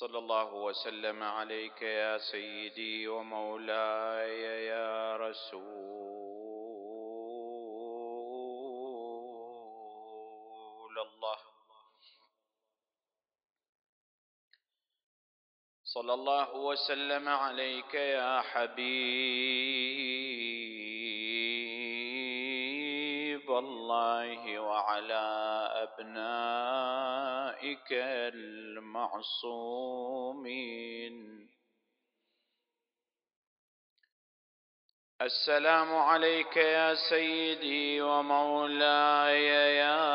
صلى الله وسلم عليك يا سيدي ومولاي يا رسول الله. صلى الله وسلم عليك يا حبيب الله وعلى أبنائك المعصومين. السلام عليك يا سيدي ومولاي يا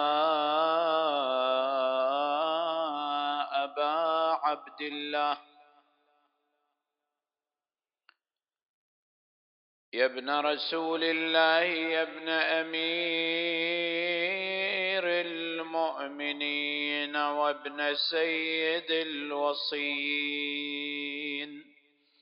أبا عبد الله، يا ابن رسول الله، يا ابن أمير المؤمنين وابن سيد الوصيين،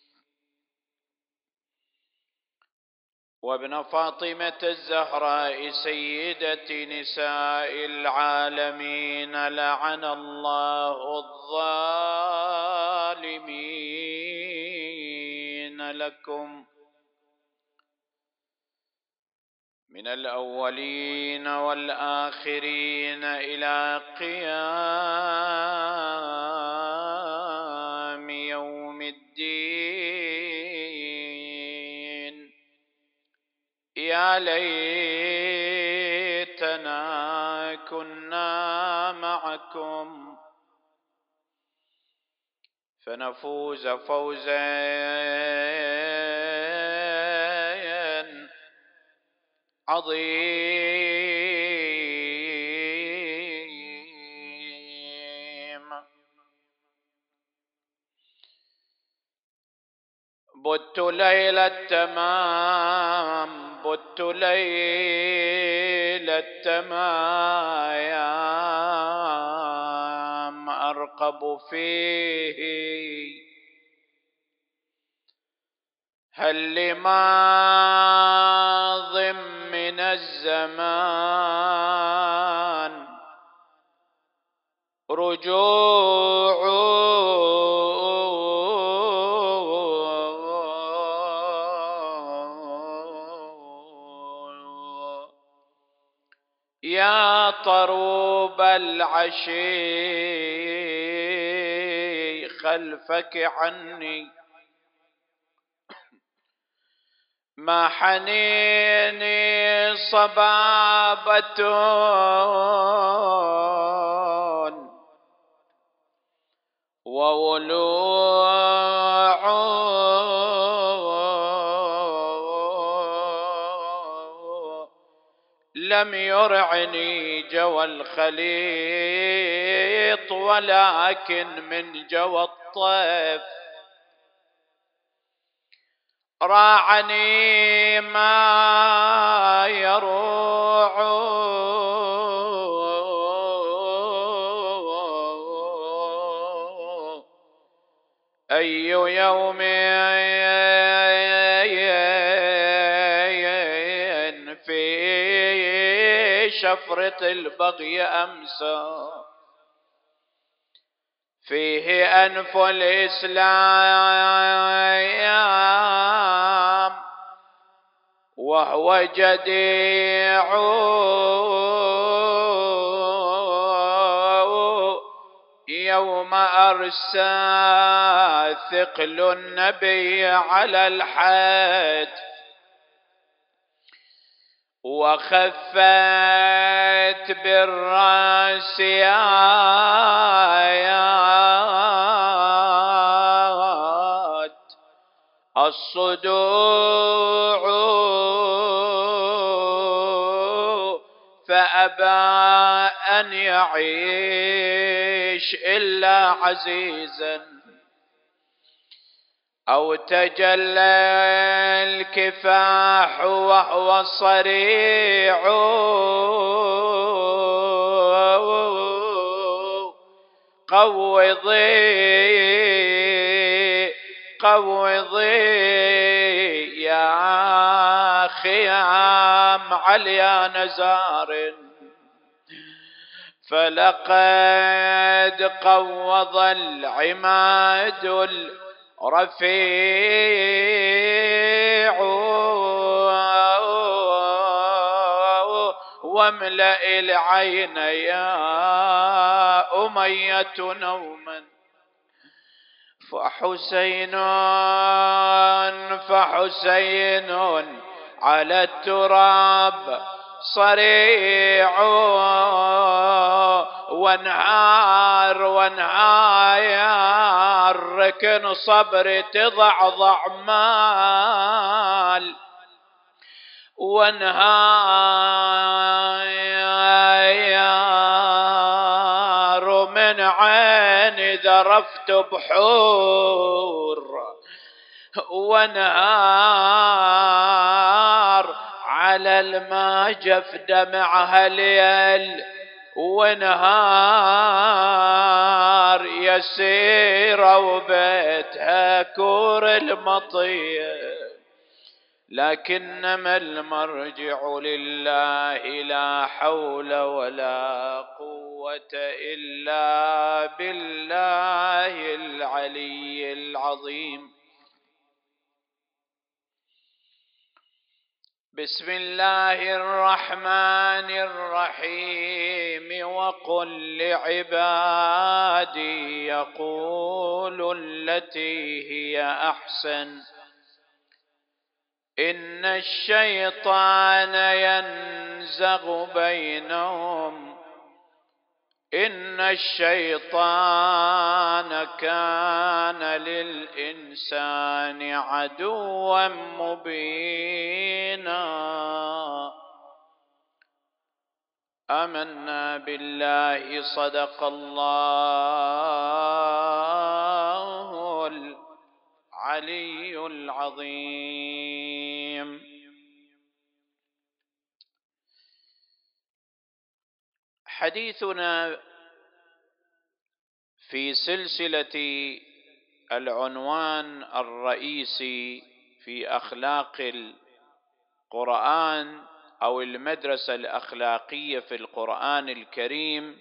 وابن فاطمة الزهراء سيدة نساء العالمين. لعن الله الظالمين لكم من الأولين والآخرين إلى قيام يوم الدين. يا ليتنا كنا معكم فنفوز فوزا عظيم. بت ليل التمام، بت ليل التمام أرقب فيه، هل لماض من الزمان رجوع يا طروب العشي خلفك عني، ما حنيني صبابة وولوع لم يرعني جوى الخليط ولكن من جوى الطيف راعني ما يروع. أي يوم في شفرة البغي أمسى فيه أنف الإسلام وهو جديع يوم أرسى ثقل النبي على الحد وخفت بالراس آيات الصدوع فأبى أن يعيش إلا عزيزا أو تجلى الكفاح وهو صريع قوضي يا خيام عليا نزار فلقد قوض العماد الرفيع واملأ العين يا أمية نوما فحسين على التراب صريع وانهار ركن صبر تضعضع مال وانهار من عين ذرفت بحور وانهار على الماجف دمعها ليل ونهار يسيرة وبيتها كور المطية لكنما المرجع لله لا حول ولا قوة إلا بالله العلي العظيم. بسم الله الرحمن الرحيم وقل لعبادي يقولوا التي هي أحسن إن الشيطان ينزغ بينهم إن الشيطان كان للإنسان عدوا مبينا آمنا بالله صدق الله العلي العظيم. حديثنا في سلسلة العنوان الرئيسي في أخلاق القرآن أو المدرسة الأخلاقية في القرآن الكريم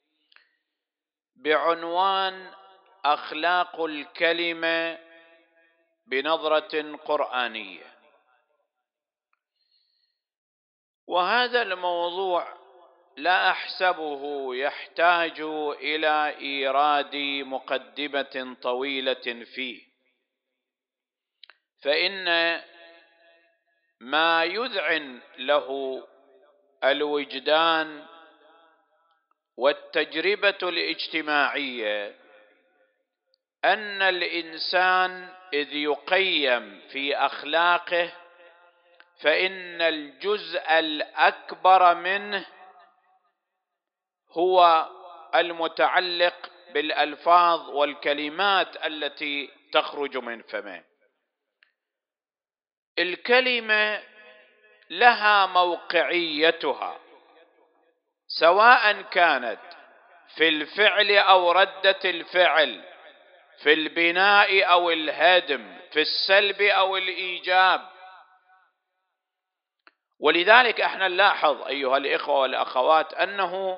بعنوان أخلاق الكلمة بنظرة قرآنية. وهذا الموضوع لا أحسبه يحتاج إلى إيراد مقدمة طويلة فيه، فإن ما يذعن له الوجدان والتجربة الاجتماعية أن الإنسان إذ يقيم في أخلاقه فإن الجزء الأكبر منه هو المتعلق بالألفاظ والكلمات التي تخرج من فمه. الكلمة لها موقعيتها سواء كانت في الفعل أو ردة الفعل، في البناء أو الهدم، في السلب أو الإيجاب. ولذلك احنا نلاحظ أيها الإخوة والأخوات أنه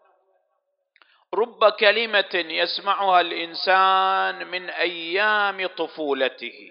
رب كلمة يسمعها الإنسان من أيام طفولته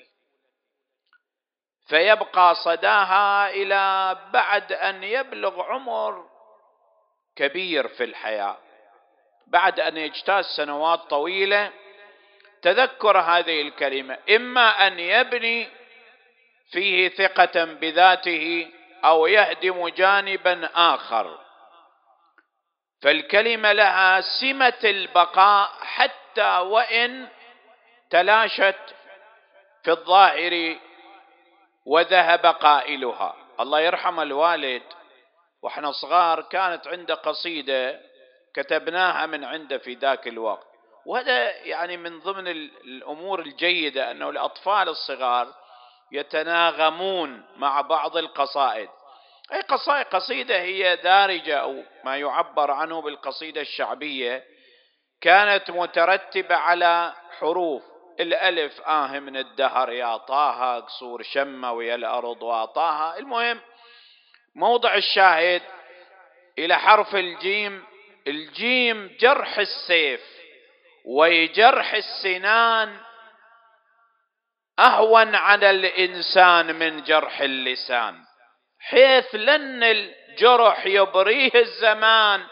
فيبقى صداها إلى بعد أن يبلغ عمر كبير في الحياة، بعد أن يجتاز سنوات طويلة تذكر هذه الكلمة إما أن يبني فيه ثقة بذاته أو يهدم جانبا آخر. فالكلمة لها سمة البقاء حتى وإن تلاشت في الظاهر وذهب قائلها. الله يرحم الوالد واحنا صغار كانت عنده قصيدة كتبناها من عنده في ذاك الوقت، وهذا يعني من ضمن الأمور الجيدة أنه الأطفال الصغار يتناغمون مع بعض القصائد. أي قصيدة هي دارجة أو ما يعبر عنه بالقصيدة الشعبية، كانت مترتبة على حروف الألف من الدهر يا طه قصور شمة ويا الأرض وطاها. المهم موضع الشاهد إلى حرف الجيم الجيم جرح السيف وجرح السنان أهون على الإنسان من جرح اللسان، حيث لن الجرح يبريه الزمان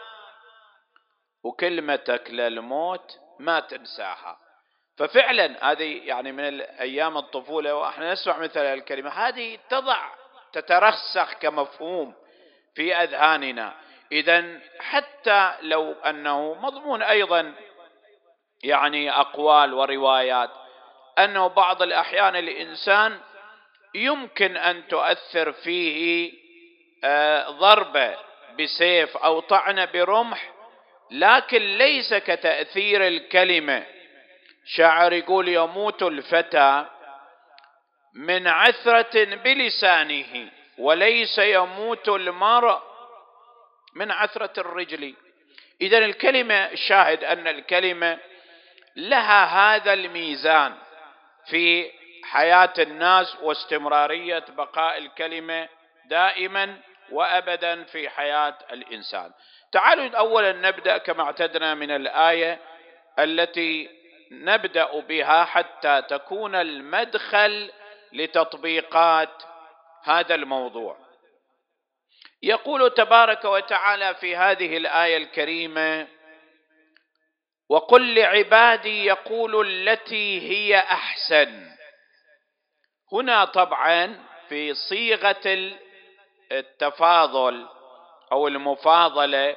وكلمتك للموت ما تنساها. ففعلا هذه يعني من أيام الطفولة وإحنا نسمع مثل الكلمة هذه تترسخ كمفهوم في أذهاننا. إذن حتى لو أنه مضمون أيضا يعني أقوال وروايات أنه بعض الأحيان الإنسان يمكن أن تؤثر فيه ضربة بسيف أو طعنة برمح، لكن ليس كتأثير الكلمة. شاعر يقول: يموت الفتى من عثرة بلسانه وليس يموت المرء من عثرة الرجل. إذن الكلمة، الشاهد أن الكلمة لها هذا الميزان في حياة الناس واستمرارية بقاء الكلمة دائما وأبدا في حياة الإنسان. تعالوا أولا نبدأ كما اعتدنا من الآية التي نبدأ بها حتى تكون المدخل لتطبيقات هذا الموضوع. يقول تبارك وتعالى في هذه الآية الكريمة: وقل لعبادي يقولوا التي هي أحسن. هنا طبعا في صيغة التفاضل أو المفاضلة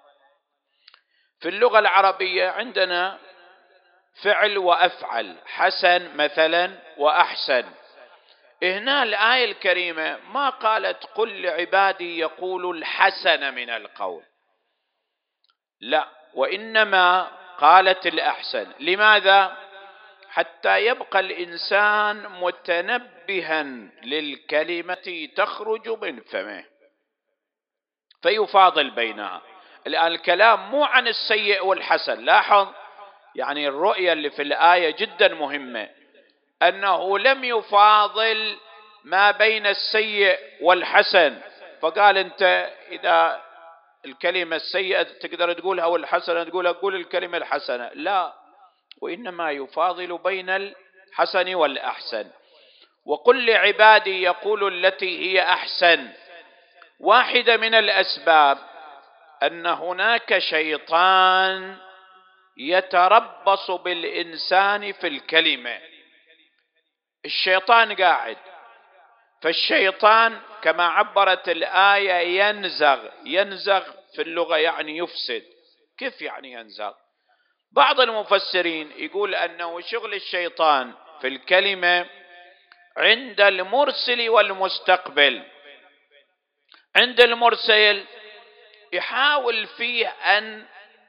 في اللغة العربية عندنا فعل وأفعل، حسن مثلا وأحسن. هنا الآية الكريمة ما قالت قل لعبادي يقولوا الحسن من القول، لا، وإنما قالت الأحسن. لماذا؟ حتى يبقى الإنسان متنبها للكلمة تخرج من فمه فيفاضل بينها. الآن الكلام مو عن السيء والحسن، لاحظ يعني الرؤية اللي في الآية جدا مهمة، أنه لم يفاضل ما بين السيء والحسن، فقال أنت إذا الكلمة السيئة تقدر تقولها والحسنة تقولها، قول الكلمة الحسنة، لا، وإنما يفاضل بين الحسن والأحسن. وقل لعبادي يقول التي هي أحسن. واحدة من الأسباب أن هناك شيطان يتربص بالإنسان في الكلمة. الشيطان قاعد، فالشيطان كما عبرت الآية ينزغ في اللغة يعني يفسد. كيف يعني ينزغ؟ بعض المفسرين يقول أنه شغل الشيطان في الكلمة عند المرسل والمستقبل. عند المرسل يحاول فيه أن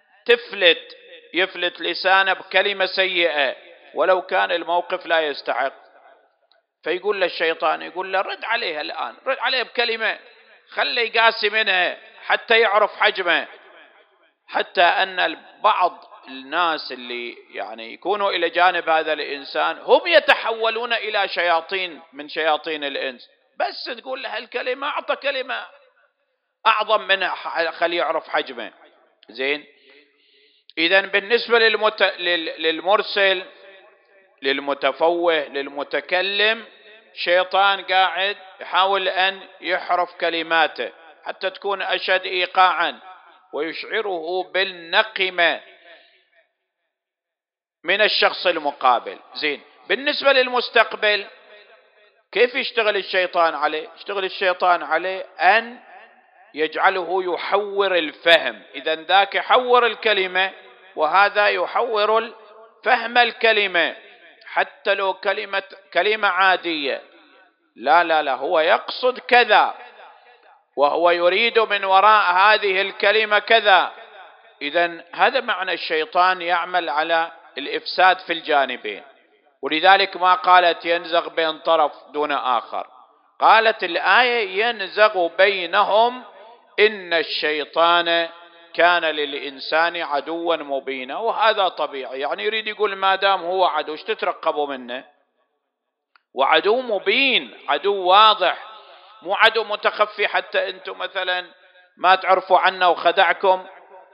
يفلت لسانه بكلمة سيئة ولو كان الموقف لا يستحق، فيقول للشيطان، يقول له رد عليها الآن، رد عليه بكلمة خلي يقاسي منها حتى يعرف حجمه. حتى أن بعض الناس اللي يعني يكونوا إلى جانب هذا الإنسان هم يتحولون إلى شياطين من شياطين الإنس، بس تقول له الكلمة أعطى كلمة أعظم منها خلي يعرف حجمه. زين، إذن بالنسبة للمرسل للمتفوه للمتكلم، شيطان قاعد يحاول أن يحرف كلماته حتى تكون أشد إيقاعا ويشعره بالنقمة من الشخص المقابل. زين، بالنسبة للمستقبل كيف يشتغل الشيطان عليه؟ يشتغل الشيطان عليه أن يجعله يحور الفهم. إذن ذاك يحور الكلمة وهذا يحور فهم الكلمة، حتى لو كلمة عادية، لا هو يقصد كذا وهو يريد من وراء هذه الكلمة كذا. إذن هذا معنى الشيطان يعمل على الإفساد في الجانبين. ولذلك ما قالت ينزغ بين طرف دون آخر، قالت الآية ينزغ بينهم إن الشيطان كان للإنسان عدوا مبينا. وهذا طبيعي، يعني يريد يقول ما دام هو عدو ايش تترقبوا منه؟ وعدو مبين، عدو واضح، مو عدو متخفي حتى أنتم مثلا ما تعرفوا عنه وخدعكم.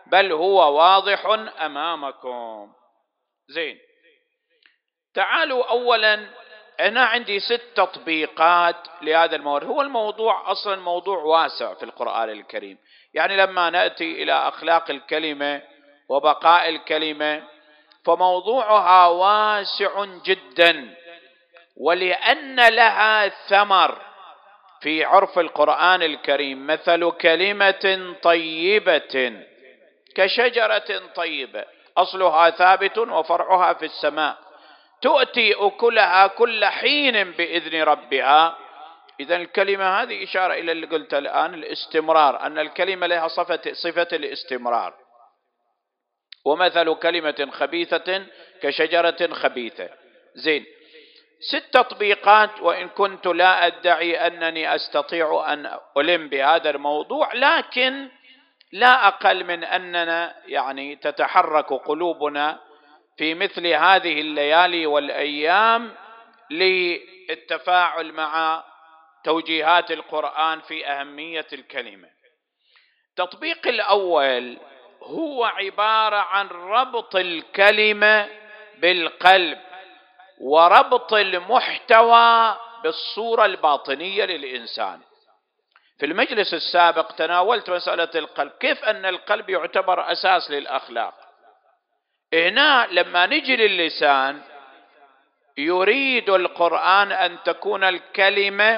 بل هو واضح أمامكم. زين، تعالوا أولا، أنا عندي 6 تطبيقات لهذا الموضوع. هو الموضوع أصلا موضوع واسع في القرآن الكريم، يعني لما نأتي إلى أخلاق الكلمة وبقاء الكلمة فموضوعها واسع جدا، ولأن لها ثمر في عرف القرآن الكريم. مثل كلمة طيبة كشجرة طيبة أصلها ثابت وفرعها في السماء تؤتي أكلها كل حين بإذن ربها. إذن الكلمة هذه إشارة إلى اللي قلت الآن، الاستمرار، أن الكلمة لها صفة الاستمرار. ومثل كلمة خبيثة كشجرة خبيثة. زين، 6 تطبيقات، وإن كنت لا أدعي أنني أستطيع أن ألم بهذا الموضوع، لكن لا أقل من أننا يعني تتحرك قلوبنا في مثل هذه الليالي والأيام للتفاعل مع توجيهات القرآن في أهمية الكلمة. التطبيق الأول هو عبارة عن ربط الكلمة بالقلب وربط المحتوى بالصورة الباطنية للإنسان. في المجلس السابق تناولت مسألة القلب، كيف أن القلب يعتبر أساس للأخلاق. هنا لما نجي للسان، يريد القرآن أن تكون الكلمة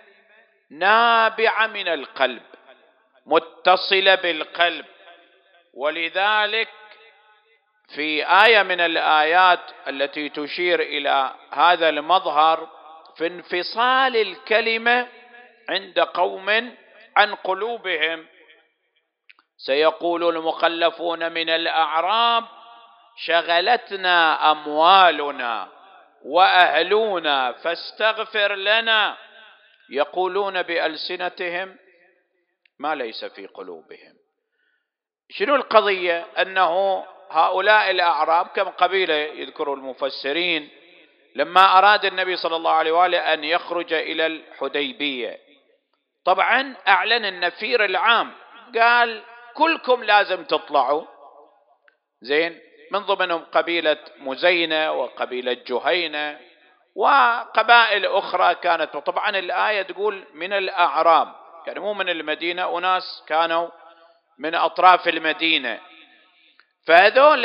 نابعة من القلب متصلة بالقلب. ولذلك في آية من الآيات التي تشير إلى هذا المظهر في انفصال الكلمة عند قوم عن قلوبهم، سيقول المخلفون من الأعراب شغلتنا أموالنا وأهلنا فاستغفر لنا، يقولون بألسنتهم ما ليس في قلوبهم. شنو القضية؟ أنه هؤلاء الأعراب كم قبيلة يذكر المفسرين، لما أراد النبي صلى الله عليه وآله أن يخرج إلى الحديبية، طبعا أعلن النفير العام، قال كلكم لازم تطلعوا. زين، من ضمنهم قبيلة مزينة وقبيلة جهينة وقبائل أخرى كانت. طبعا الآية تقول من الأعراب، يعني مو من المدينة، أناس كانوا من أطراف المدينة. فهذول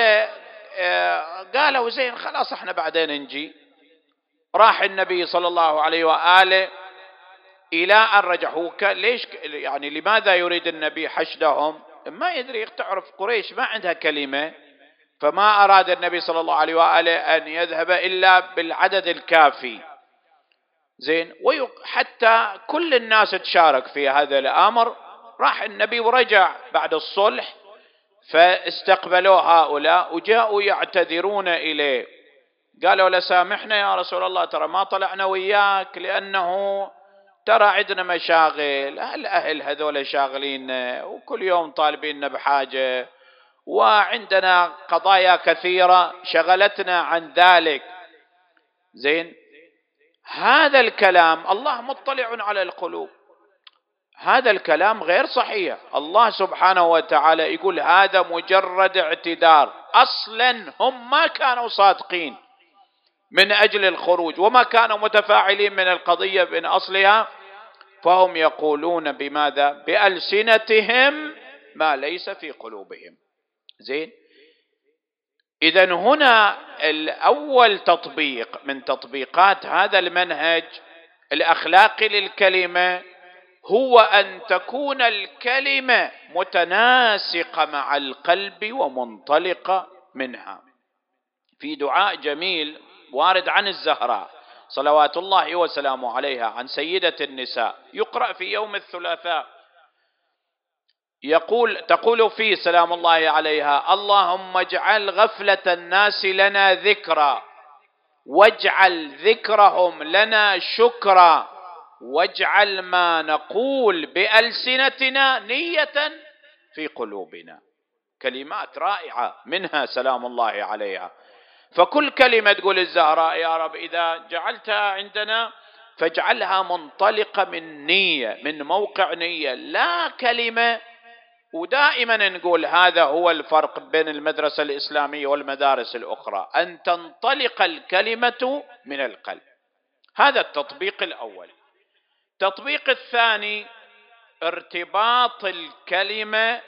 قالوا زين خلاص احنا بعدين نجي. راح النبي صلى الله عليه وآله إلى أن رجع. هو ليش يعني لماذا يريد النبي حشدهم؟ ما يدري، تعرف قريش ما عندها كلمة، فما أراد النبي صلى الله عليه وآله أن يذهب إلا بالعدد الكافي. زين، حتى كل الناس تشارك في هذا الأمر. راح النبي ورجع بعد الصلح، فاستقبلوا هؤلاء وجاءوا يعتذرون إليه. قالوا لسامحنا يا رسول الله، ترى ما طلعنا وياك لأنه ترى عندنا مشاغل، الأهل هذول شاغلين وكل يوم طالبين بحاجة، وعندنا قضايا كثيرة شغلتنا عن ذلك. زين، هذا الكلام الله مطلع على القلوب، هذا الكلام غير صحيح. الله سبحانه وتعالى يقول هذا مجرد اعتذار، أصلا هم ما كانوا صادقين من أجل الخروج وما كانوا متفاعلين من القضية من أصلها، فهم يقولون بماذا؟ بألسنتهم ما ليس في قلوبهم. زين، إذن هنا الأول تطبيق من تطبيقات هذا المنهج الأخلاقي للكلمة هو أن تكون الكلمة متناسقة مع القلب ومنطلقة منها. في دعاء جميل وارد عن الزهراء صلوات الله وسلامه عليها عن سيدة النساء، يقرأ في يوم الثلاثاء، تقول فيه سلام الله عليها: اللهم اجعل غفلة الناس لنا ذكرا، واجعل ذكرهم لنا شكرا، واجعل ما نقول بألسنتنا نية في قلوبنا. كلمات رائعة منها سلام الله عليها. فكل كلمة تقول الزهراء يا رب إذا جعلتها عندنا فاجعلها منطلقة من نية، من موقع نية، لا كلمة ودائما نقول هذا هو الفرق بين المدرسة الإسلامية والمدارس الأخرى، أن تنطلق الكلمة من القلب. هذا التطبيق الأول. التطبيق الثاني ارتباط الكلمة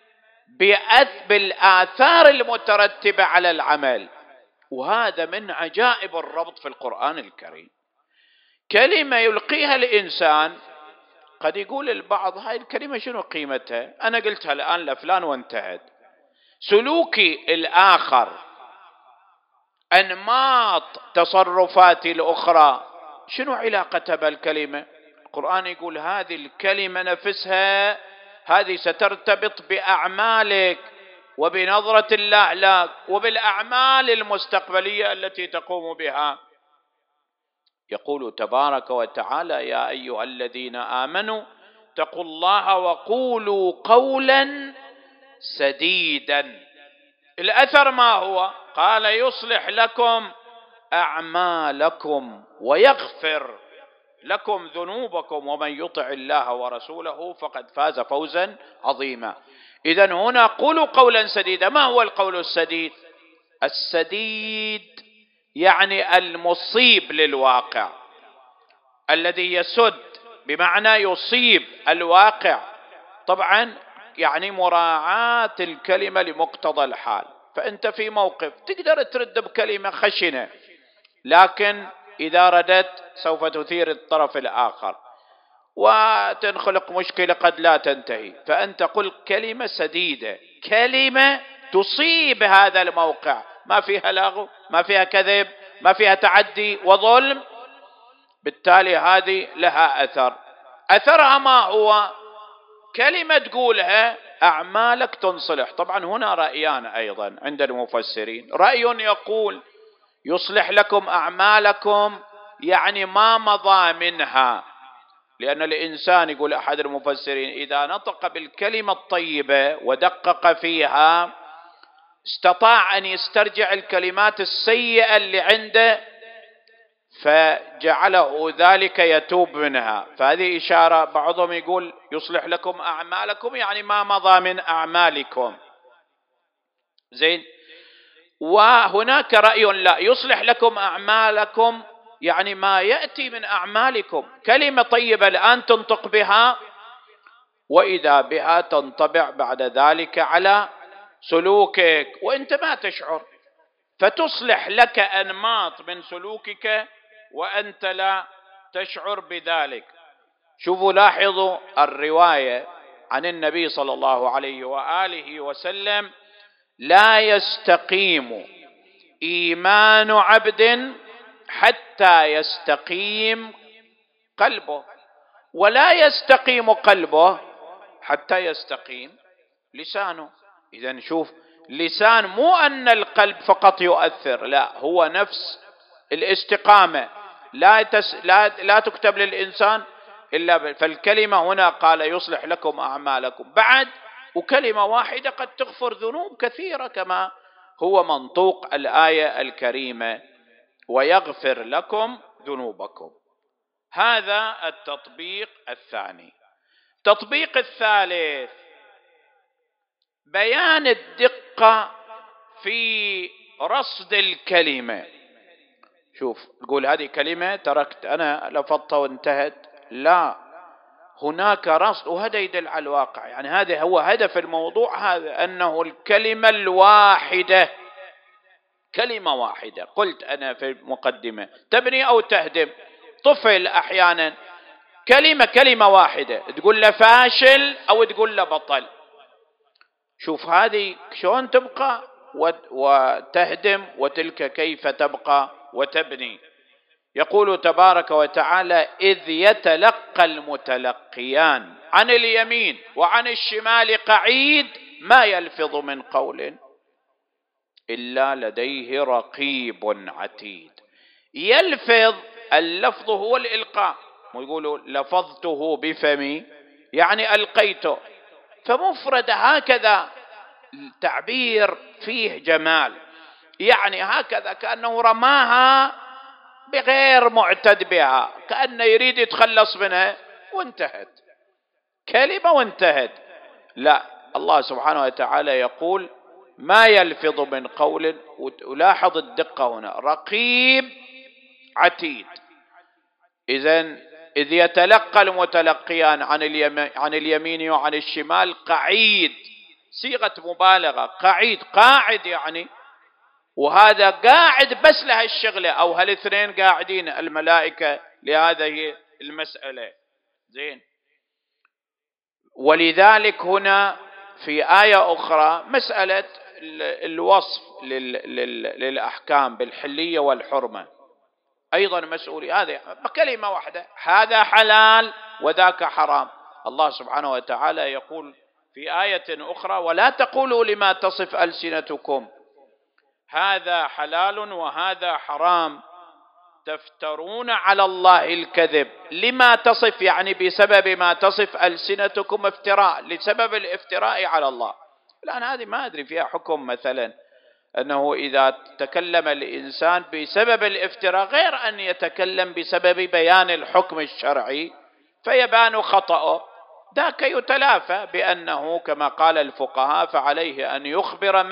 بالآثار المترتبة على العمل، وهذا من عجائب الربط في القرآن الكريم. كلمة يلقيها الإنسان قد يقول البعض هاي الكلمة شنو قيمتها، أنا قلتها الآن لفلان وانتهت. سلوكي الآخر، أنماط تصرفاتي الأخرى، شنو علاقتها بالكلمة؟ القرآن يقول هذه الكلمة نفسها هذه سترتبط بأعمالك وبنظرة الله لك وبالأعمال المستقبلية التي تقوم بها. يقول تبارك وتعالى يا أيها الذين آمنوا اتقوا الله وقولوا قولا سديدا. الأثر ما هو؟ قال يصلح لكم أعمالكم ويغفر لكم ذنوبكم ومن يطع الله ورسوله فقد فاز فوزا عظيما. إذن هنا قولوا قولا سديدا. ما هو القول السديد؟ السديد يعني المصيب للواقع، الذي يسد بمعنى يصيب الواقع. طبعا يعني مراعاة الكلمة لمقتضى الحال. فأنت في موقف تقدر ترد بكلمة خشنة، لكن إذا ردت سوف تثير الطرف الآخر وتنخلق مشكلة قد لا تنتهي. فأنت قل كلمة سديدة، كلمة تصيب هذا الموقع، ما فيها لغو، ما فيها كذب، ما فيها تعدي وظلم. بالتالي هذه لها أثر. أثرها ما هو؟ كلمة تقولها أعمالك تنصلح. طبعا هنا رأيان أيضا عند المفسرين. رأي يقول يصلح لكم أعمالكم يعني ما مضى منها، لأن الإنسان يقول أحد المفسرين إذا نطق بالكلمة الطيبة ودقق فيها استطاع أن يسترجع الكلمات السيئة اللي عنده فجعله ذلك يتوب منها. فهذه إشارة. بعضهم يقول يصلح لكم أعمالكم يعني ما مضى من أعمالكم. زين. وهناك رأي لا، يصلح لكم أعمالكم يعني ما يأتي من أعمالكم. كلمة طيبة الآن تنطق بها وإذا بها تنطبع بعد ذلك على سلوكك وأنت ما تشعر، فتصلح لك أنماط من سلوكك وأنت لا تشعر بذلك. شوفوا لاحظوا الرواية عن النبي صلى الله عليه وآله وسلم: لا يستقيم إيمان عبد حتى يستقيم قلبه، ولا يستقيم قلبه حتى يستقيم لسانه. إذن شوف، لسان مو أن القلب فقط يؤثر، لا، هو نفس الاستقامة لا تكتب للإنسان إلا فالكلمة هنا قال يصلح لكم أعمالكم بعد، وكلمة واحدة قد تغفر ذنوب كثيرة كما هو منطوق الآية الكريمة: ويغفر لكم ذنوبكم. هذا التطبيق الثاني. التطبيق الثالث بيان الدقة في رصد الكلمة. شوف، تقول هذه كلمة تركت أنا لفظتها وانتهت، لا، هناك رصد، وهذا يدل على الواقع. يعني هذا هو هدف الموضوع، هذا أنه الكلمة الواحدة، كلمة واحدة. قلت أنا في المقدمة تبني أو تهدم. طفل أحيانا كلمة واحدة تقول له فاشل أو تقول له بطل. شوف هذه شلون تبقى وتهدم، وتلك كيف تبقى وتبني. يقول تبارك وتعالى: إذ يتلقى المتلقيان عن اليمين وعن الشمال قعيد ما يلفظ من قول إلا لديه رقيب عتيد. يلفظ، اللفظ هو الإلقاء، ويقولوا لفظته بفمي يعني ألقيته، فمفرد هكذا تعبير فيه جمال، يعني هكذا كأنه رماها بغير معتد بها، كأنه يريد يتخلص منها وانتهت كلمة وانتهت. لا، الله سبحانه وتعالى يقول ما يلفظ من قول، ولاحظ الدقة هنا، رقيب عتيد. إذ يتلقى المتلقيان عن اليمين وعن الشمال قعيد، صيغة مبالغة، قعيد، قاعد يعني، وهذا قاعد بس لها الشغلة، أو هالاثنين قاعدين الملائكة لهذه المسألة. زين. ولذلك هنا في آية أخرى مسألة الوصف للأحكام بالحلية والحرمة أيضا مسؤولي، هذا بكلمة واحدة، هذا حلال وذاك حرام. الله سبحانه وتعالى يقول في آية أخرى ولا تقولوا لما تصف ألسنتكم هذا حلال وهذا حرام تفترون على الله الكذب. لما تصف يعني بسبب ما تصف ألسنتكم افتراء، لسبب الافتراء على الله. الآن هذه ما أدري فيها حكم، مثلا أنه إذا تكلم الإنسان بسبب الافتراء غير أن يتكلم بسبب بيان الحكم الشرعي فيبان خطأه، ذاك يتلافى بأنه كما قال الفقهاء فعليه أن يخبر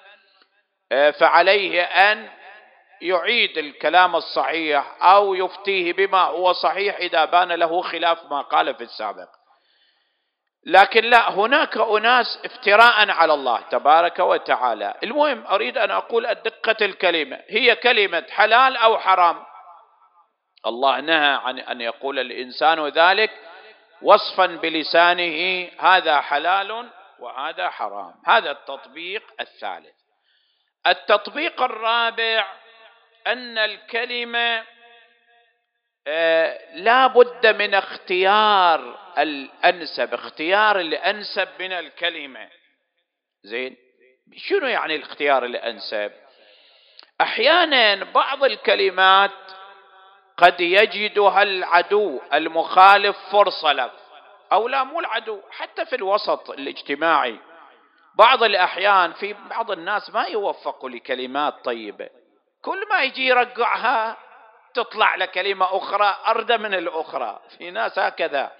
فعليه أن يعيد الكلام الصحيح أو يفتيه بما هو صحيح إذا بان له خلاف ما قال في السابق. لكن لا، هناك أناس افتراء على الله تبارك وتعالى. المهم أريد أن أقول الدقة الكلمة، هي كلمة حلال أو حرام. الله نهى عن أن يقول الإنسان ذلك وصفا بلسانه هذا حلال وهذا حرام. هذا التطبيق الثالث. التطبيق الرابع أن الكلمة لا بد من اختيار الأنسب، اختيار الأنسب من الكلمة. زين، شنو يعني الاختيار الأنسب؟ أحيانا بعض الكلمات قد يجدها العدو المخالف فرصة له، أو لا مو العدو، حتى في الوسط الاجتماعي بعض الأحيان في بعض الناس ما يوفقوا لكلمات طيبة، كل ما يجي يرقعها تطلع لكلمة أخرى أردى من الأخرى، في ناس هكذا.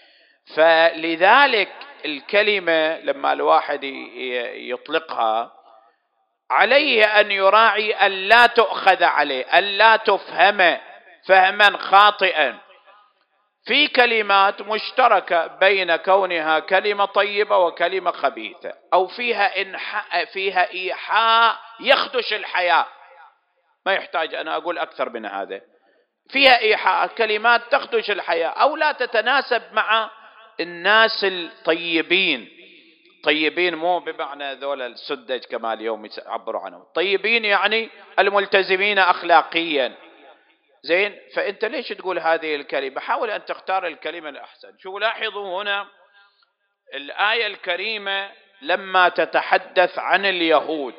فلذلك الكلمة لما الواحد يطلقها عليه أن يراعي أن لا تؤخذ عليه، أن لا تفهم فهما خاطئا. في كلمات مشتركة بين كونها كلمة طيبة وكلمة خبيثة، أو فيها إيحاء يخدش الحياة، ما يحتاج أنا أقول أكثر من هذا. فيها إيحاء، كلمات تخدش الحياة أو لا تتناسب مع الناس الطيبين. طيبين مو بمعنى ذول السدج كما اليوم يعبروا عنهم، طيبين يعني الملتزمين أخلاقيا. زين، فأنت ليش تقول هذه الكلمة؟ حاول أن تختار الكلمة الأحسن. شو لاحظوا هنا الآية الكريمة لما تتحدث عن اليهود،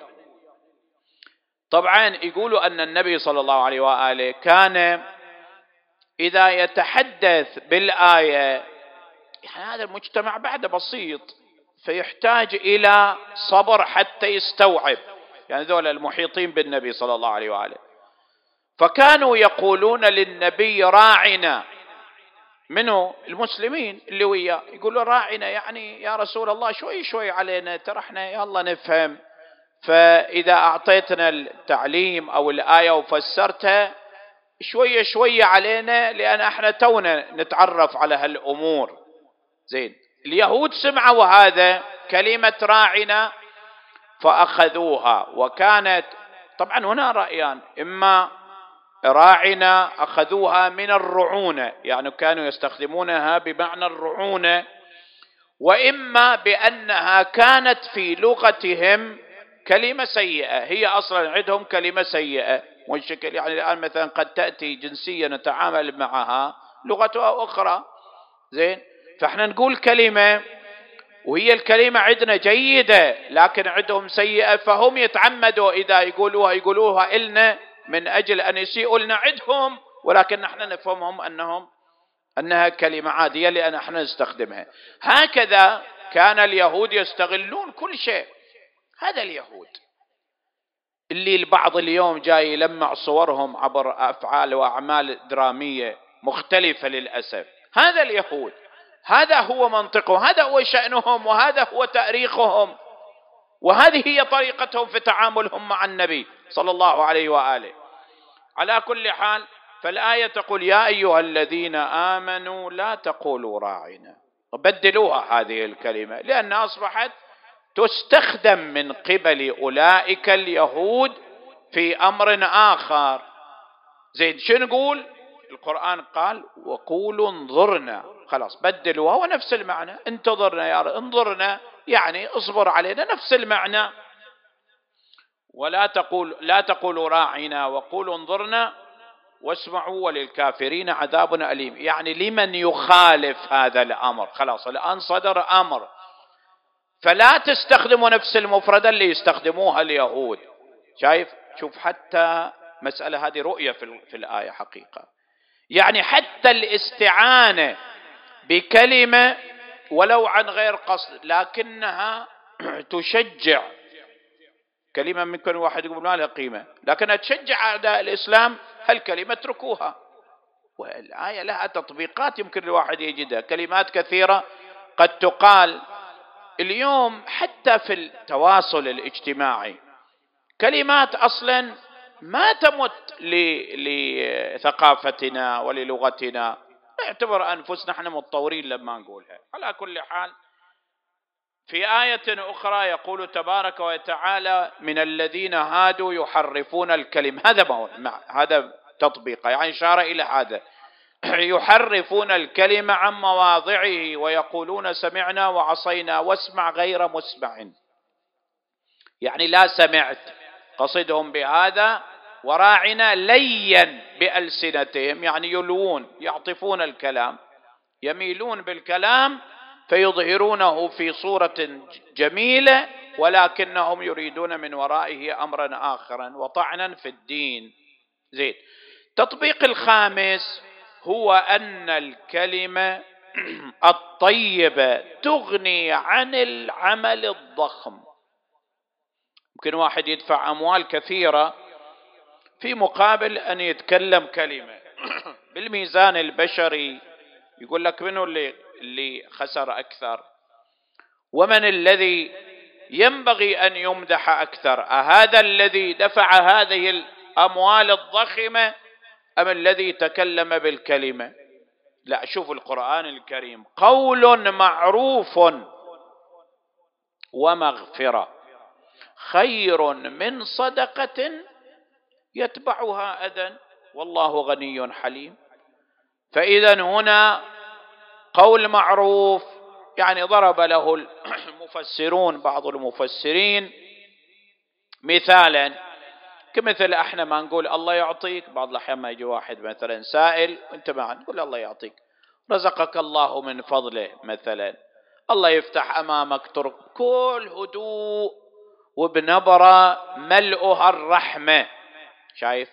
طبعا يقولوا أن النبي صلى الله عليه وآله كان إذا يتحدث بالآية، يعني هذا المجتمع بعد بسيط فيحتاج إلى صبر حتى يستوعب، يعني ذول المحيطين بالنبي صلى الله عليه وآله، فكانوا يقولون للنبي راعنا، منه المسلمين اللي وياه يقولوا راعنا، يعني يا رسول الله شوي شوي علينا، ترى احنا يلا نفهم، فإذا أعطيتنا التعليم أو الآية وفسرتها شوية شوية علينا، لأن احنا تونا نتعرف على هالأمور. زين، اليهود سمعوا هذا كلمة راعنا فأخذوها، وكانت طبعا هنا رأيان، إما راعنا أخذوها من الرعونة، يعني كانوا يستخدمونها بمعنى الرعونة، وإما بأنها كانت في لغتهم كلمة سيئة، هي أصلا عندهم كلمة سيئة والشكل. يعني الآن مثلا قد تأتي جنسية نتعامل معها لغتها أخرى، زين، فإحنا نقول كلمة وهي الكلمة عندنا جيدة لكن عندهم سيئة، فهم يتعمدوا إذا يقولوها إلنا من أجل أن يسيئوا لنا عندهم، ولكن نحن نفهمهم أنها كلمة عادية لأن احنا نستخدمها. هكذا كان اليهود يستغلون كل شيء. هذا اليهود اللي البعض اليوم جاي يلمع صورهم عبر أفعال وأعمال درامية مختلفة للأسف، هذا اليهود هذا هو منطقهم، هذا هو شأنهم، وهذا هو تاريخهم، وهذه هي طريقتهم في تعاملهم مع النبي صلى الله عليه وآله. على كل حال، فالآية تقول يا أيها الذين آمنوا لا تقولوا راعنا، بدلوها هذه الكلمة لأنها أصبحت تستخدم من قبل أولئك اليهود في أمر آخر. زين، شو نقول؟ القرآن قال وقولوا انظرنا، خلاص بدلوها ونفس المعنى، انتظرنا يا رب، انظرنا يعني اصبر علينا، نفس المعنى. لا تقولوا راعنا وقولوا انظرنا واسمعوا وللكافرين عذاب أليم، يعني لمن يخالف هذا الأمر. خلاص الآن صدر أمر، فلا تستخدموا نفس المفردة اللي يستخدموها اليهود. شوف حتى مسألة هذه رؤية في الآية حقيقة، يعني حتى الاستعانة بكلمة ولو عن غير قصد لكنها تشجع، كلمة ممكن واحد يقول ما لها قيمة لكنها تشجع أعداء الإسلام، هالكلمة اتركوها. والآية لها تطبيقات يمكن الواحد يجدها، كلمات كثيرة قد تقال اليوم حتى في التواصل الاجتماعي، كلمات أصلا ما تمت لثقافتنا وللغتنا، نعتبر أنفسنا احنا متطورين لما نقولها. على كل حال، في آية أخرى يقول تبارك وتعالى من الذين هادوا يحرفون الكلم، هذا تطبيق يعني إشارة إلى هذا، يحرفون الكلمة عن مواضعه ويقولون سمعنا وعصينا واسمع غير مسمع، يعني لا سمعت، قصدهم بهذا، وراعنا ليا بألسنتهم، يعني يلوون، يعطفون الكلام، يميلون بالكلام فيظهرونه في صورة جميلة ولكنهم يريدون من ورائه أمرا آخرا وطعنا في الدين. زين، التطبيق الخامس هو أن الكلمة الطيبة تغني عن العمل الضخم. ممكن واحد يدفع أموال كثيرة في مقابل أن يتكلم كلمة بالميزان البشري يقول لك منه اللي خسر أكثر، ومن الذي ينبغي أن يمدح أكثر، أهذا الذي دفع هذه الأموال الضخمة أم الذي تكلم بالكلمة؟ لا، شوف القرآن الكريم، قول معروف ومغفرة خير من صدقة يتبعها أذى والله غني حليم. فإذا هنا قول معروف، يعني ضرب له المفسرون بعض المفسرين مثالا كمثل احنا ما نقول الله يعطيك، بعض الأحيان ما يجي واحد مثلا سائل وانت ما نقول الله يعطيك، رزقك الله من فضله مثلا، الله يفتح أمامك طرق، كل هدوء وبنبرة ملؤها الرحمة. شايف؟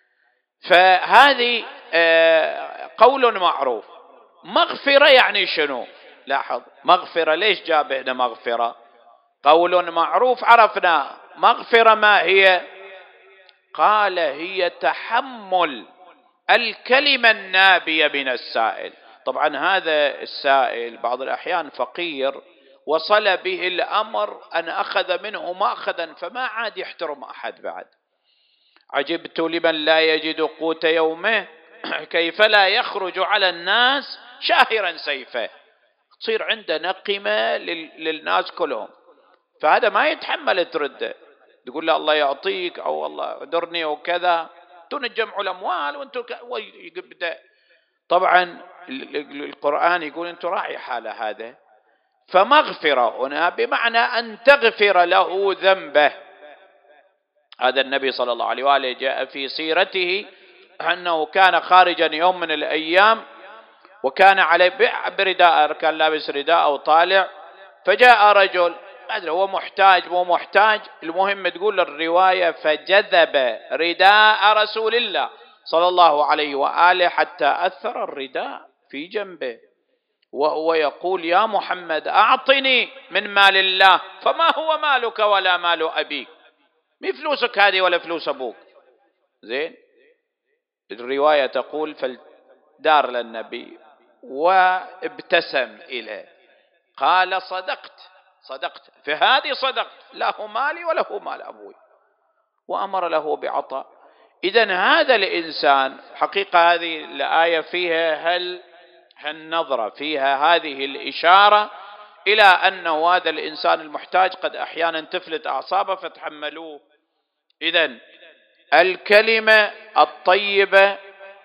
فهذه قول معروف. مغفرة يعني شنو؟ لاحظ، مغفرة ليش جاب هنا مغفرة؟ قول معروف عرفنا، مغفرة ما هي؟ قال هي تحمل الكلمة النابية من السائل. طبعا هذا السائل بعض الأحيان فقير وصل به الأمر أن أخذ منه مأخذا فما عاد يحترم أحد بعد. عجبت لمن لا يجد قوت يومه كيف لا يخرج على الناس شاهرا سيفه، تصير عنده نقمة للناس كلهم، فهذا ما يتحمل ترده، تقول له الله يعطيك أو الله درني وكذا، تنجمعوا الأموال وانتم يبدأ. طبعا القرآن يقول انتم راعي حالة هذا. فمغفرة هنا بمعنى أن تغفر له ذنبه. هذا النبي صلى الله عليه وآله جاء في سيرته أنه كان خارجا يوم من الأيام وكان عليه برداء، كان لابس رداء أو طالع، فجاء رجل هو محتاج مو محتاج، المهم تقول الرواية فجذب رداء رسول الله صلى الله عليه وآله حتى أثر الرداء في جنبه وهو يقول يا محمد أعطني من مال الله فما هو مالك ولا مال أبيك، مي فلوسك هذه ولا فلوس أبوك. زين، الرواية تقول فالدار للنبي وابتسم إليه قال صدقت فهذه صدقت، له مالي وله مال أبوي، وأمر له بعطاء. إذن هذا الإنسان حقيقة هذه الآية فيها هالنظرة، فيها هذه الإشارة إلى أنه هذا الإنسان المحتاج قد أحيانا تفلت أعصابه فتحملوه. إذن الكلمة الطيبة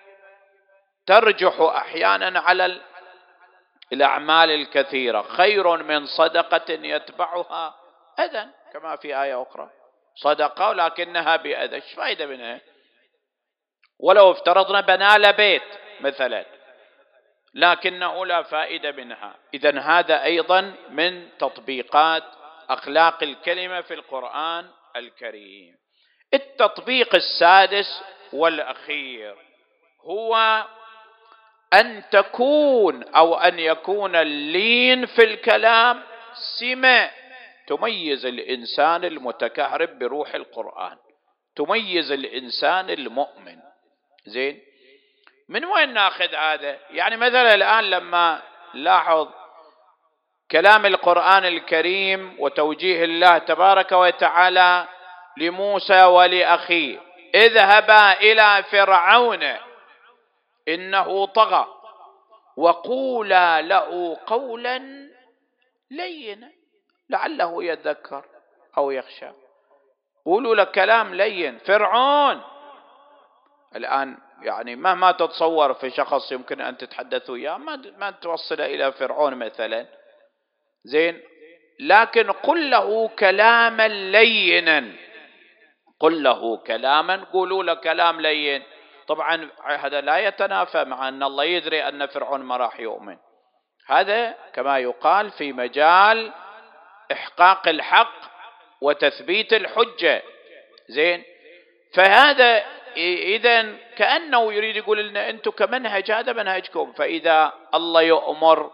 ترجح أحيانا على الأعمال الكثيرة، خير من صدقة يتبعها أذى، كما في آية أخرى صدقة ولكنها بأذى. ايش فايدة منها؟ ولو افترضنا بنى بيت مثلا لكنه لا فائدة منها. إذن هذا أيضا من تطبيقات أخلاق الكلمة في القرآن الكريم. التطبيق السادس والأخير هو أن يكون اللين في الكلام سمة تميز الإنسان المتكهرب بروح القرآن، تميز الإنسان المؤمن. زين، من وين ناخذ هذا؟ يعني مثلا الآن لما لاحظ كلام القرآن الكريم وتوجيه الله تبارك وتعالى لموسى ولأخيه: اذهبا إلى فرعون إنه طغى وقولا له قولا لينا لعله يذكر أو يخشى. قولوا له كلام لين. فرعون الآن يعني مهما تتصور في شخص يمكن أن تتحدثوا إياه ما توصل إلى فرعون مثلا، زين، لكن قل له كلاما لينا، قل له كلاما، قولوا له كلام لين. طبعا هذا لا يتنافى مع أن الله يدري أن فرعون ما راح يؤمن، هذا كما يقال في مجال إحقاق الحق وتثبيت الحجة. زين، فهذا إذن كأنه يريد يقول لنا أنتم كمنهج هذا منهجكم. فإذا الله يؤمر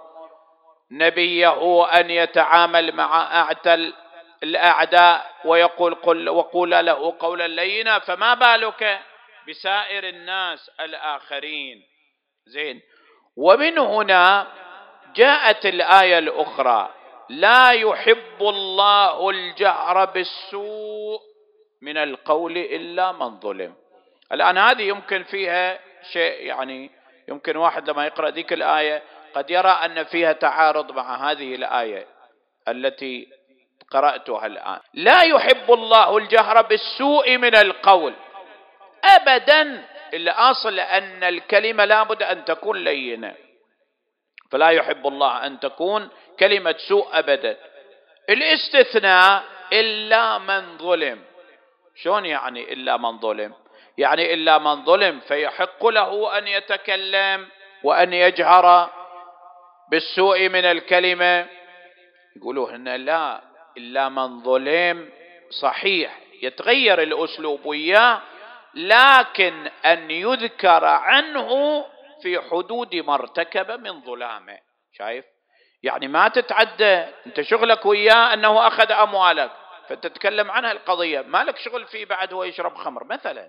نبيه أن يتعامل مع أعتى الأعداء وقول له قولا لينا، فما بالك بسائر الناس الآخرين. زين، ومن هنا جاءت الآية الأخرى: لا يحب الله الجهر بالسوء من القول إلا من ظلم. الآن هذه يمكن فيها شيء، يعني يمكن واحد لما يقرأ ذيك الآية قد يرى أن فيها تعارض مع هذه الآية التي قرأتها الآن. لا يحب الله الجهر بالسوء من القول أبدا، الأصل أن الكلمة لابد أن تكون لينة، فلا يحب الله أن تكون كلمة سوء أبدا. الاستثناء إلا من ظلم. شلون يعني إلا من ظلم؟ يعني إلا من ظلم فيحق له أن يتكلم وأن يجهر بالسوء من الكلمة. يقولوا هنا لا، إلا من ظلم صحيح يتغير الأسلوب وياه، لكن أن يذكر عنه في حدود ما ارتكب من ظلامه. شايف؟ يعني ما تتعدى، أنت شغلك وياه أنه أخذ أموالك فتتكلم عنها القضية، ما لك شغل فيه بعد هو يشرب خمر مثلا.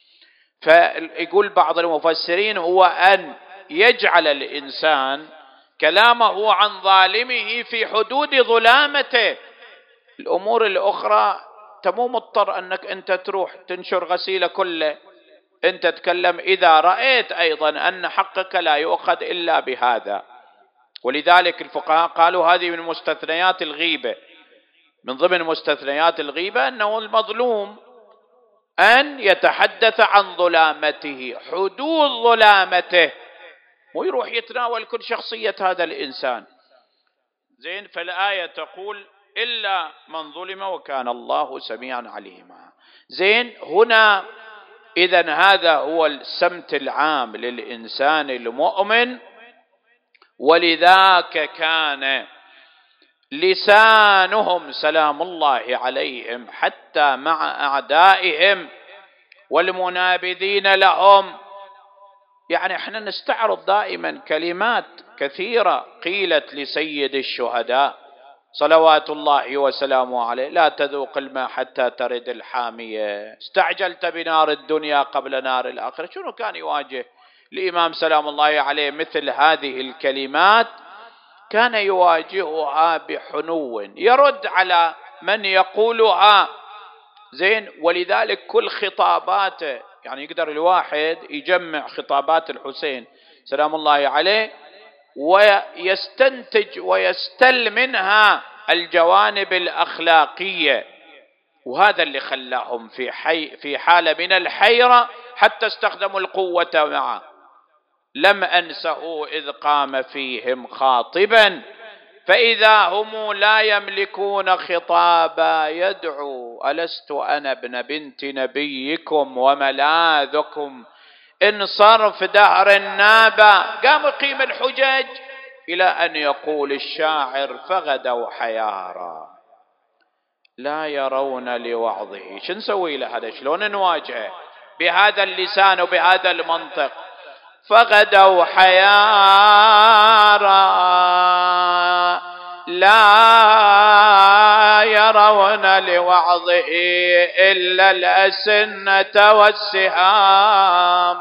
فيقول بعض المفسرين هو أن يجعل الإنسان كلامه عن ظالمه في حدود ظلامته. الأمور الأخرى أنت مو مضطر أنك أنت تروح تنشر غسيلة كله، أنت تتكلم إذا رأيت أيضا أن حقك لا يؤخذ إلا بهذا. ولذلك الفقهاء قالوا هذه من مستثنيات الغيبة، من ضمن مستثنيات الغيبة أنه المظلوم أن يتحدث عن ظلامته، حدود ظلامته، مو يروح يتناول كل شخصية هذا الإنسان. زين، فالآية تقول إلا من ظلم وكان الله سميعا عليما. زين، هنا إذن هذا هو السمت العام للإنسان المؤمن، ولذاك كان لسانهم سلام الله عليهم حتى مع أعدائهم والمنابذين لهم. يعني احنا نستعرض دائما كلمات كثيرة قيلت لسيد الشهداء صلوات الله وسلامه عليه: لا تذوق الماء حتى ترد الحامية، استعجلت بنار الدنيا قبل نار الآخرة. شنو كان يواجه الإمام سلام الله عليه مثل هذه الكلمات كان يواجهها بحنو، يرد على من يقولها زين. ولذلك كل خطاباته يعني يقدر الواحد يجمع خطابات الحسين سلام الله عليه ويستنتج ويستل منها الجوانب الأخلاقية، وهذا اللي خلاهم في حالة من الحيرة حتى استخدموا القوة معه. لم أنسه إذ قام فيهم خاطبا فإذا هم لا يملكون خطابا يدعو ألست أنا ابن بنت نبيكم وملاذكم إن صرف دهر النابا. قام يقيم الحجج إلى أن يقول الشاعر فغدوا حيارا لا يرون لوعظه. شو نسوي له هذا؟ شلون نواجهه بهذا اللسان وبهذا المنطق؟ فغدوا حيارا لا يرون لوعظه إلا الأسنة والسهام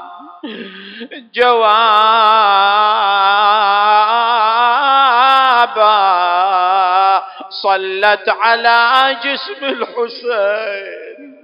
جوابا صلت على جسم الحسين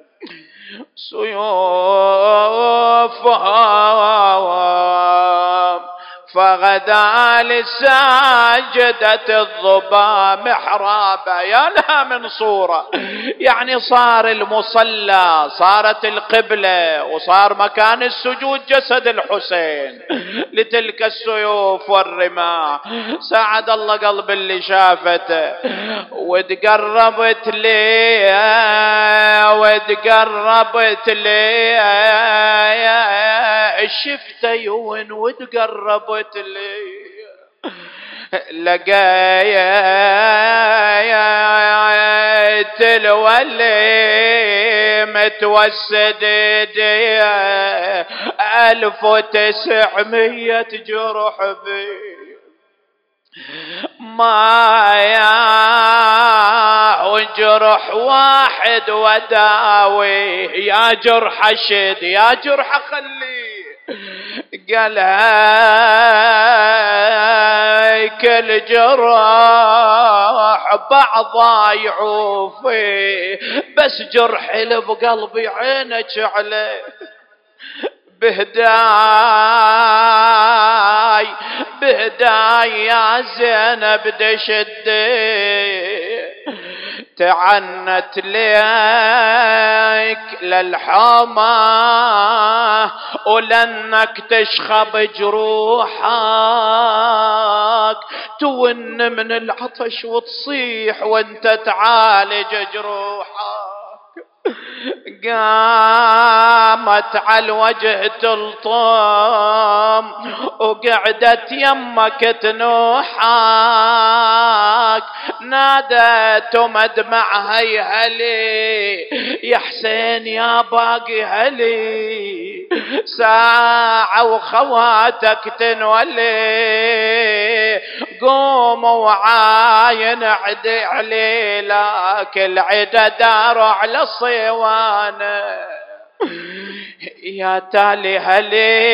سيوفهم فغدا لساجدة الظبا محرابا. يا لها من صورة، يعني صار المصلى، صارت القبلة، وصار مكان السجود جسد الحسين لتلك السيوف والرماح. ساعد الله قلب اللي شافته وتقربت لي شفت يون وتقربت لي لقيت الولي متوسد 1900 جرح بي ما يا جرح واحد وداوي يا جرح شد يا جرح خلي قال كل جرح بعض يعوفي بس جرح اللي بقلبي عينك عليه بهداي يا زينب دشدي تعنت ليك للحما ولنك تشخب جروحك تون من العطش وتصيح وانت تعالج جروحك. قامت على الوجه تلطم وقعدت يمك تنوحك نادت ومدمعها يهلي يا حسين يا باقي هلي ساعة وخواتك تنولي قوم وعاين عدي علي لك العدا دار على صيوانه يا تالي هلي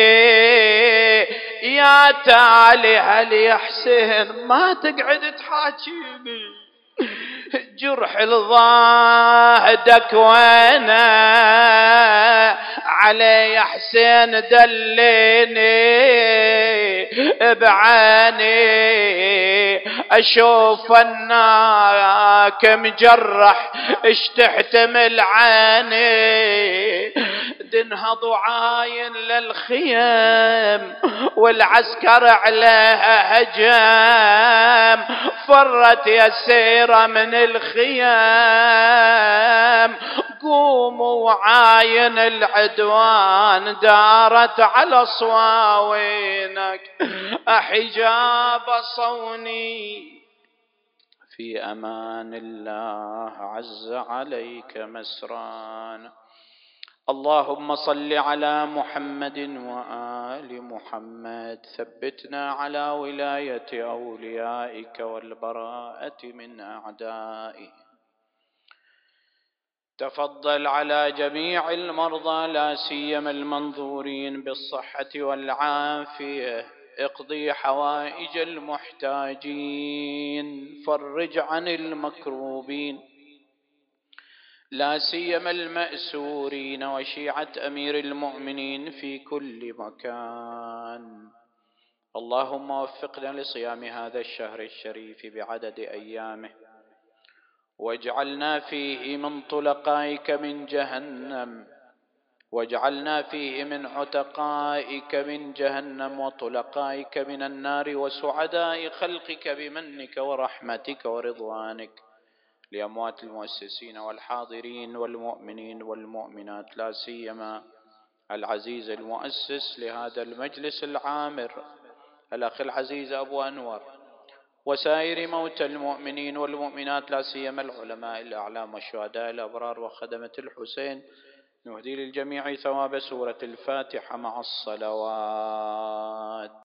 يا تالي هلي يا حسين ما تقعد تحاكيني جرح الضادك وانا علي يا حسين دليني بعيني اشوف انك مجرح اش تحتمل عيني تنهض عاين للخيام والعسكر عليها هجام فرت يسيرة من الخيام قوموا عاين العدوان دارت على صواوينك أحجاب صوني في أمان الله عز عليك مسران. اللهم صل على محمد وآل محمد ثبتنا على ولاية أوليائك والبراءة من أعدائهم تفضل على جميع المرضى لا سيما المنظورين بالصحة والعافية، اقضي حوائج المحتاجين، فرج عن المكروبين لا سيما المأسورين وشيعة أمير المؤمنين في كل مكان. اللهم وفقنا لصيام هذا الشهر الشريف بعدد أيامه، واجعلنا فيه من طلقائك من جهنم، واجعلنا فيه من عتقائك من جهنم وطلقائك من النار وسعداء خلقك بمنك ورحمتك ورضوانك. لأموات المؤسسين والحاضرين والمؤمنين والمؤمنات لا سيما العزيز المؤسس لهذا المجلس العامر الأخ العزيز أبو أنور، وسائر موتى المؤمنين والمؤمنات لا سيما العلماء الأعلام والشهداء الأبرار وخدمة الحسين، نهدي للجميع ثواب سورة الفاتحة مع الصلوات.